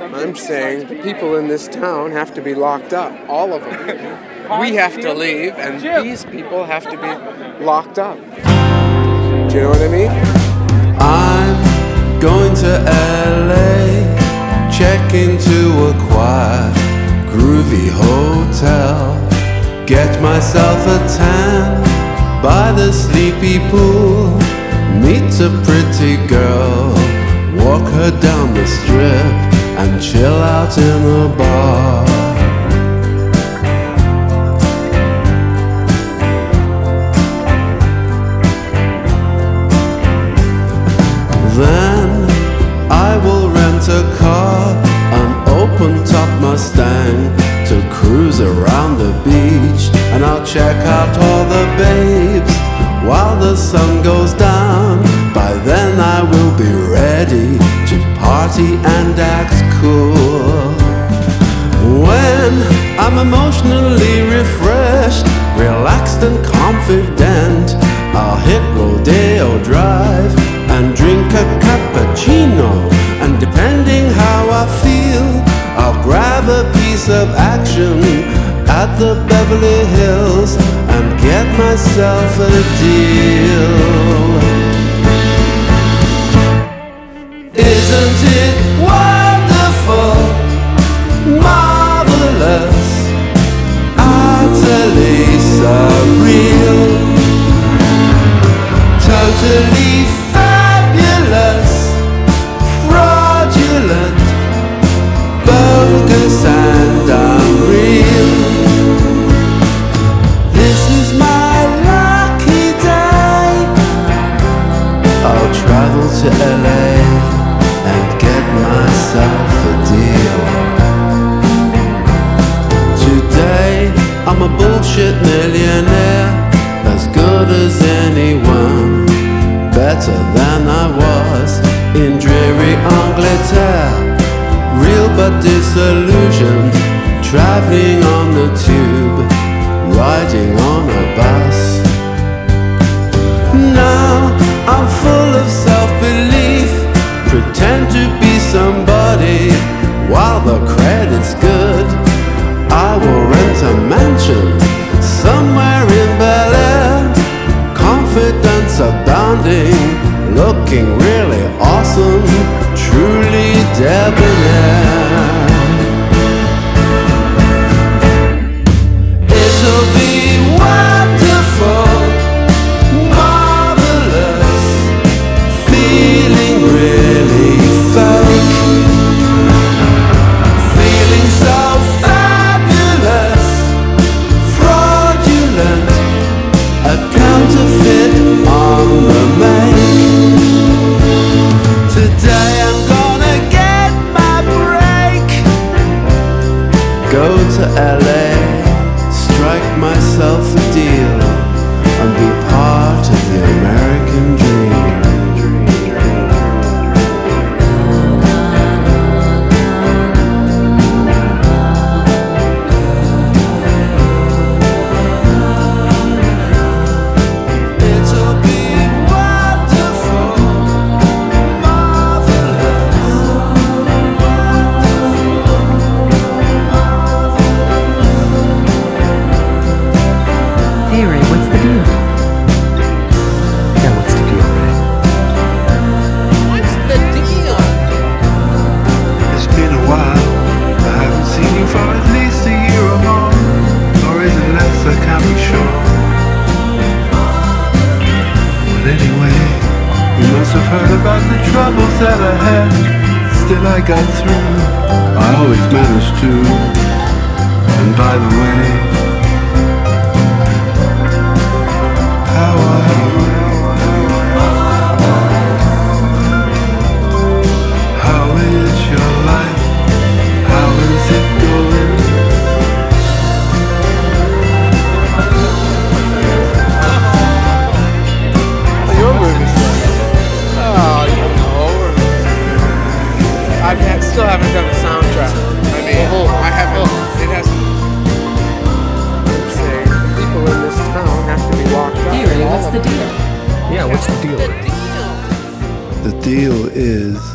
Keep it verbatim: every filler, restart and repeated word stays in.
I'm saying the people in this town have to be locked up. All of them. We have to leave, and these people have to be locked up. Do you know what I mean? I'm going to L A, check into a quiet, groovy hotel, get myself a tan by the sleepy pool, meet a pretty girl, walk her down the strip, and chill out in a bar. Then I will rent a car, an open-top Mustang, to cruise around the beach, and I'll check out all the babes while the sun goes down. By then I will be ready to party and act cool. When I'm emotionally refreshed, relaxed and confident, I'll hit Rodeo Drive and drink a cappuccino, and depending how I feel, I'll grab a piece of action at the Beverly Hills and get myself a deal. Isn't it wonderful, marvelous, utterly surreal, totally fabulous, fraudulent, bogus and unreal. This is my lucky day. I'll travel to L A and get myself a deal. Today I'm a bullshit millionaire, as good as anyone, better than I was in dreary Angleterre. Real but disillusioned, traveling on the tube, riding on a bus. Now I'm full of self-belief, pretend to be somebody while the credit's good. I will rent a mansion somewhere in Bel Air, confidence abounding, looking really awesome, truly debonair. It'll be wonderful, marvelous, feeling really fake, feeling so fabulous, fraudulent, a counterfeit on the make. Today I'm gonna get my break, go to L A, strike myself a deal, and be part of the American dream. It'll be wonderful, marvelous. Hey Ray, what's the deal? Yeah, what's the deal, Ray? What's the deal? It's been a while, I haven't seen you for at least a year or more. Or is it less, I can't be sure. But anyway, you must have heard about the troubles that I had. Still I got through, I always managed to. And by the way, how are you? How is your life? How is it going? Your movie stuff. Oh, you know. I ha- still haven't done the soundtrack. I mean, I haven't. It hasn't. I'm saying the people in this town have to be locked up. Hey Ray, what's the deal? Yeah, what's the deal, Ray? The deal is